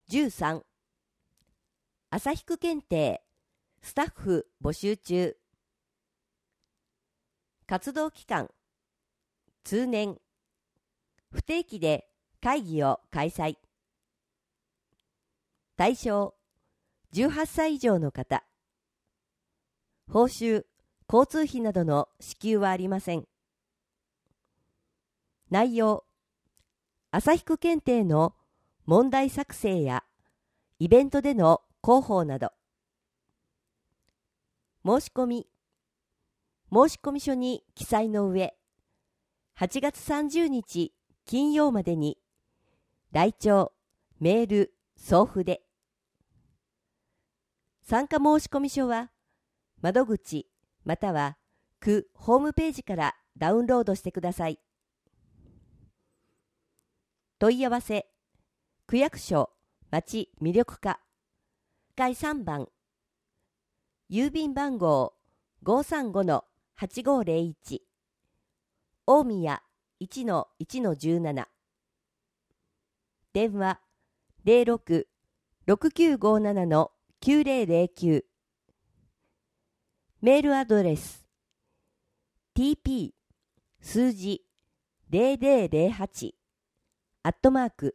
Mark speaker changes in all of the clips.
Speaker 1: 13朝日区検定スタッフ募集中。活動期間通年不定期で会議を開催。対象18歳以上の方。報酬交通費などの支給はありません。内容朝日区検定の問題作成やイベントでの広報など。申込書に記載の上、8月30日金曜までに来庁、メール、送付で。参加申込書は窓口または区ホームページからダウンロードしてください。問い合わせ区役所町魅力課階3番郵便番号 535-8501 大宮 1-1-17 電話 06-6957-9009 メールアドレス tp 数字0008アットマーク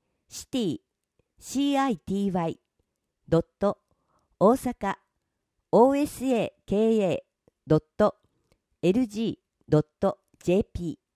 Speaker 1: city.daosaka osaka.lg.jp